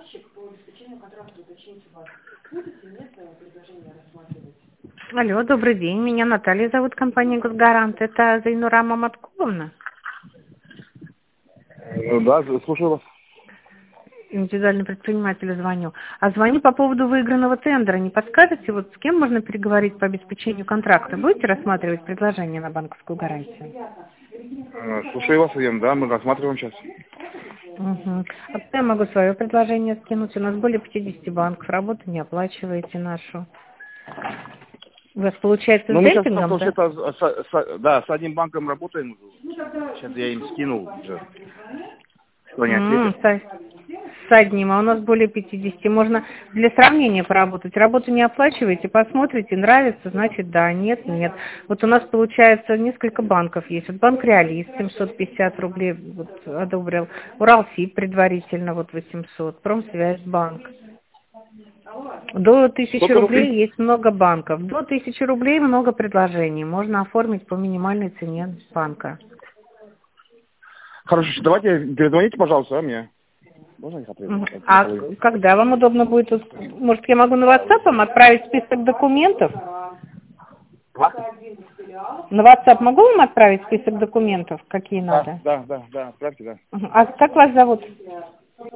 Алло, добрый день. Меня Наталья зовут, компания «Госгарант». Это Зайнура Маматкуловна? Да, слушаю вас. Индивидуальный предприниматель звоню. А звоню по поводу выигранного тендера. Не подскажете, вот с кем можно переговорить по обеспечению контракта? Будете рассматривать предложение на банковскую гарантию? Слушаю вас, Ген, да, мы рассматриваем сейчас. Угу. А куда я могу свое предложение скинуть? У нас более 50 банков. Работу не оплачиваете нашу. У вас получается Ну, с мы сейчас демпингом, да? да, с одним банком работаем. Сейчас я им скинул уже. Что они ответят? С одним, а у нас более 50. Можно для сравнения поработать. Работу не оплачиваете, посмотрите, нравится, значит да, нет, нет. Вот у нас получается несколько банков есть. Вот банк Реалист 750 рублей вот, одобрил. Уралсиб предварительно вот 800. Промсвязьбанк. До 1000 Сколько рублей рублей? есть много банков. До 1000 рублей много предложений. Можно оформить по минимальной цене банка. Хорошо, давайте перезвоните, пожалуйста, мне. Можно их ответить? А когда вам удобно будет? Может, я могу на WhatsApp вам отправить список документов? На WhatsApp могу вам отправить список документов, какие надо? Да, отправьте, да. А как вас зовут?